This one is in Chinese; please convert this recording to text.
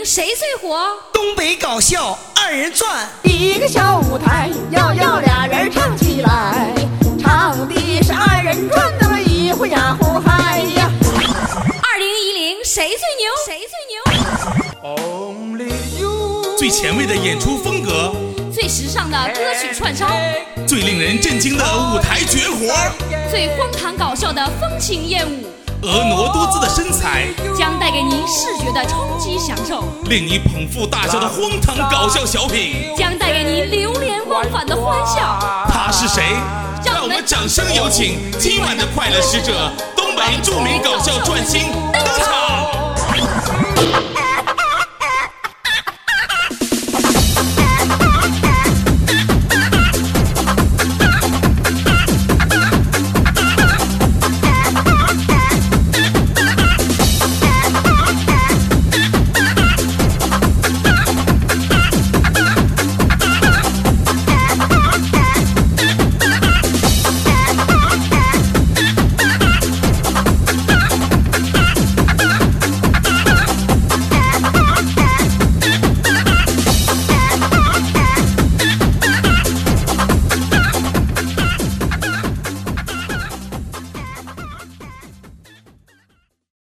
谁最火？ 东北搞笑二人转， 一个小舞台，要俩人唱起来，唱的是二人转，那么一呼呀呼嗨呀。 2010谁最牛？谁最牛？ 最前卫的演出风格， 最时尚的歌曲串烧， 最令人震惊的舞台绝活， 最荒唐搞笑的风情艳舞， 婀娜多姿的身材， 将带给您视觉的冲击享受， 令你捧腹大笑的荒唐搞笑小品， 将带给您流连忘返的欢笑。 他是谁？让我们掌声有请今晚的快乐使者，东北著名搞笑转星登场。